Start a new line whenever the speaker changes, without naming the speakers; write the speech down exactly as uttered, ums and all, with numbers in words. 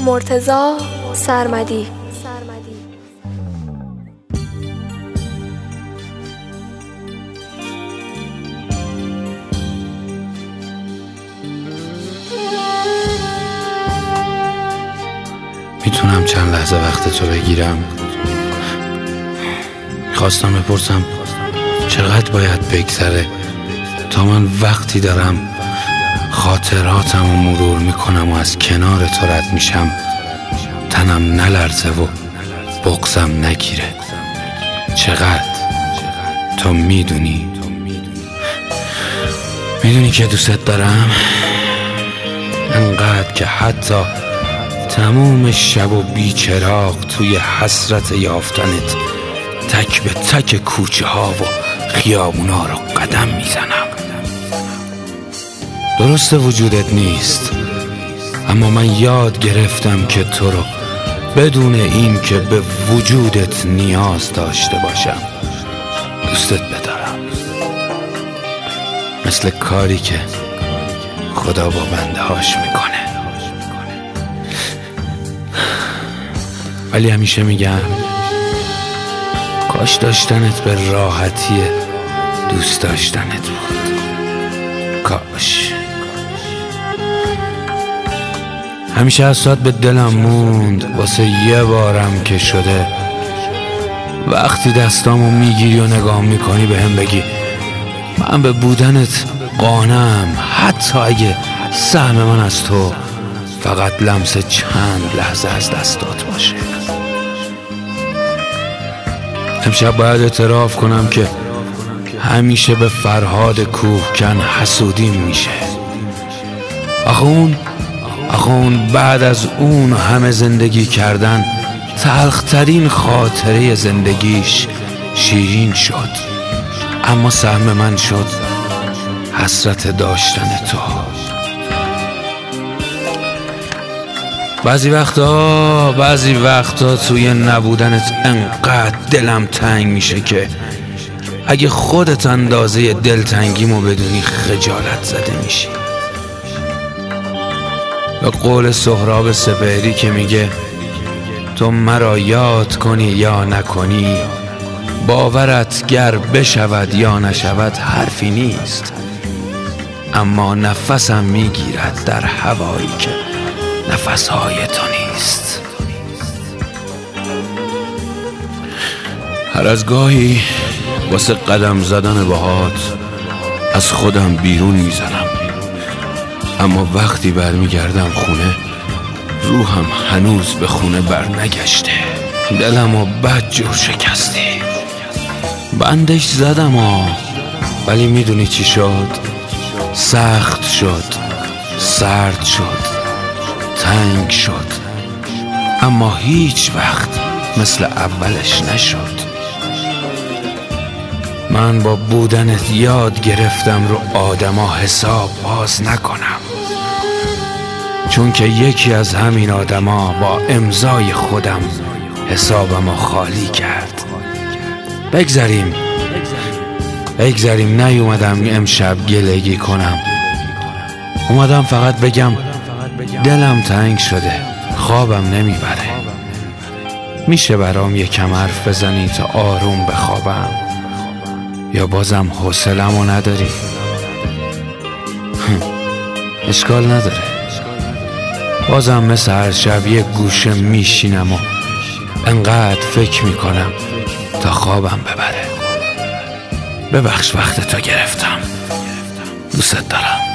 مرتضی سرمدی.
میتونم چند لحظه وقت تو بگیرم؟ خواستم بپرسم چقدر باید بگذره تا من وقتی دارم خاطراتم رو مرور میکنم و از کنار تو رد میشم تنم نلرزه و بغضم نگیره. چقدر تو میدونی میدونی که دوست دارم، انقدر که حتی تموم شب و بیچراغ توی حسرت یافتنت تک به تک کوچه ها و خیابونا رو قدم میزنم. درست وجودت نیست، اما من یاد گرفتم که تو رو بدون این که به وجودت نیاز داشته باشم دوستت بدارم، مثل کاری که خدا با بنده هاش میکنه. ولی همیشه میگم کاش داشتنت به راحتی دوست داشتنت بود. کاش. همیشه از ساعت به دلم موند واسه یه بارم که شده وقتی دستامو میگیری و نگاه میکنی به هم بگی من به بودنت قانعم، حتی اگه سهم من از تو فقط لمس چند لحظه از دستات باشه. امشب باید اعتراف کنم که همیشه به فرهاد کوهکن حسودیم میشه. آخه اون آخه اون بعد از اون همه زندگی کردن تلخترین خاطره زندگیش شیرین شد، اما سهم من شد حسرت داشتن تو. بعضی وقتا بعضی وقتا توی نبودنت انقدر دلم تنگ میشه که اگه خودت اندازه دلتنگیمو بدونی خجالت زده میشی. به قول سهراب سپهری که میگه تو مرا یاد کنی یا نکنی، باورت گر بشود یا نشود حرفی نیست، اما نفسم میگیرد در هوایی که نفسهای تو نیست. هر از گاهی واسه قدم زدن باهات از خودم بیرون میزنم، اما وقتی برمیگردم خونه روحم هنوز به خونه برنگشته. دلمو بد جور شکستی، بندش زدم ها، ولی میدونی چی شد؟ سخت شد، سرد شد، تنگ شد، اما هیچ وقت مثل اولش نشد. من با بودنت یاد گرفتم رو آدما حساب باز نکنم، چون که یکی از همین آدما با امضای خودم حسابمو خالی کرد. بگذاریم بگذاریم نیومدم امشب گلگی کنم، اومدم فقط بگم دلم تنگ شده، خوابم نمیبره. میشه برام یکم حرف بزنی تا آروم بخوابم، یا بازم حوصله‌مو نداری؟ اشکال نداره، بازم مثل هر شب یک گوشه میشینم و انقدر فکر میکنم تا خوابم ببره. ببخش وقت تو گرفتم، دوست دارم.